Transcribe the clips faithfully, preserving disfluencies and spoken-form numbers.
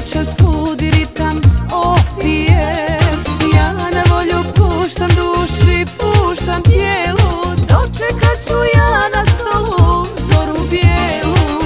noćas ludi ritam opije. Ja na volju puštam duši, puštam tijelu, dočekat ću ja na stolu zoru bijelu.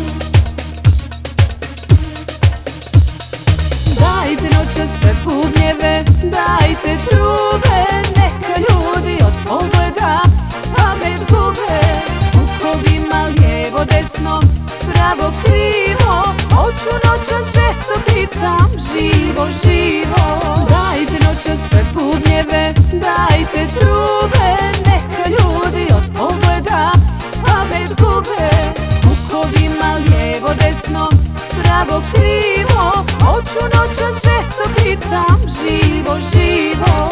Dajte noćas sve bubnjeve, dajte trube, neka ljudi od pogleda pamet gube. Ukovima lijevo desno, pravo krivo, hoću noćas često hitam živo, živo. Dajte noćas sve bubnjeve, dajte trube, neka ljudi od pogleda pamet gube. Ukovima lijevo desno, pravo krivo, hoću noćas često hitam živo, živo.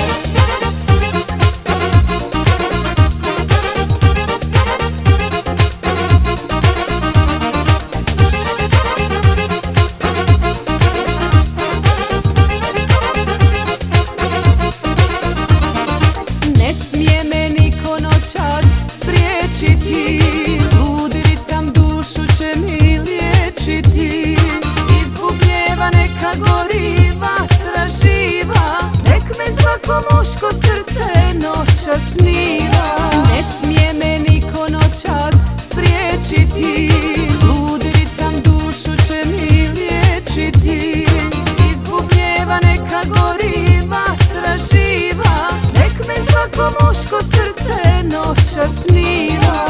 Ne smije me niko noćas spriječiti, ludi ritam dušu će mi liječiti. Iz bubnjeva neka gori vatra živa, nek me svako muško srce noćas sniva. Ne smije me niko noćas spriječiti, ludi ritam dušu će mi liječiti. Iz bubnjeva neka gori vatra živa, nek me svako muško srce noćas sniva.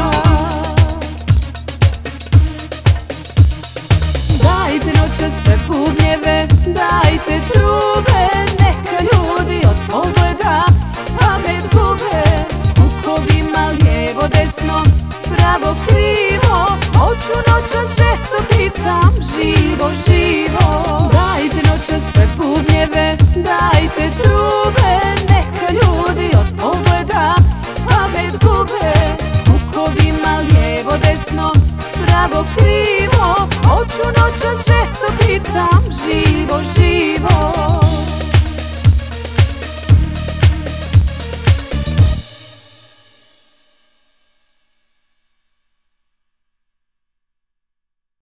Dajte noćas sve bubnjeve, dajte trube, neka ljudi od pogleda pamet gube. Ukovima lijevo desno, pravo krivo, hoću noćas često hitam živo, živo. Dajte noćas sve bubnjeve, dajte trube, neka ljudi od pogleda pamet gube. Ukovima lijevo desno, pravo krivo, hoću noćas često hitam živo, živo.